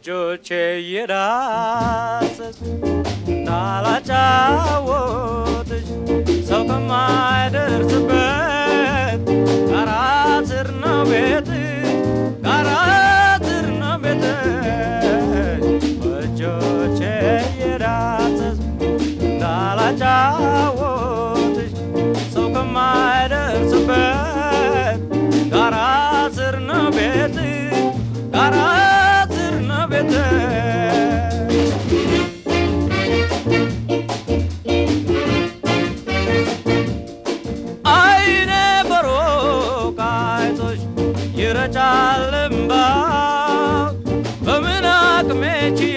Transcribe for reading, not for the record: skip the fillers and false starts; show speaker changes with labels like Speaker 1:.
Speaker 1: በእጆቼ የዳሰስ እንዳላጫወትሽ ሰው ከማይደርስበት ጋራ ስር ነው ቤትሽ ጋራ ስር ነው ቤትሽ በእጆቼ የዳሰስ እንዳላጫወትሽ ሰው ከማይደርስበት ጋራ ስር ነው ቤትሽ ጋራ ስር ነው ቤትሽ አይኔ በሩቅ አይቶሽ ይረጫል እምባ በምን አቅሜ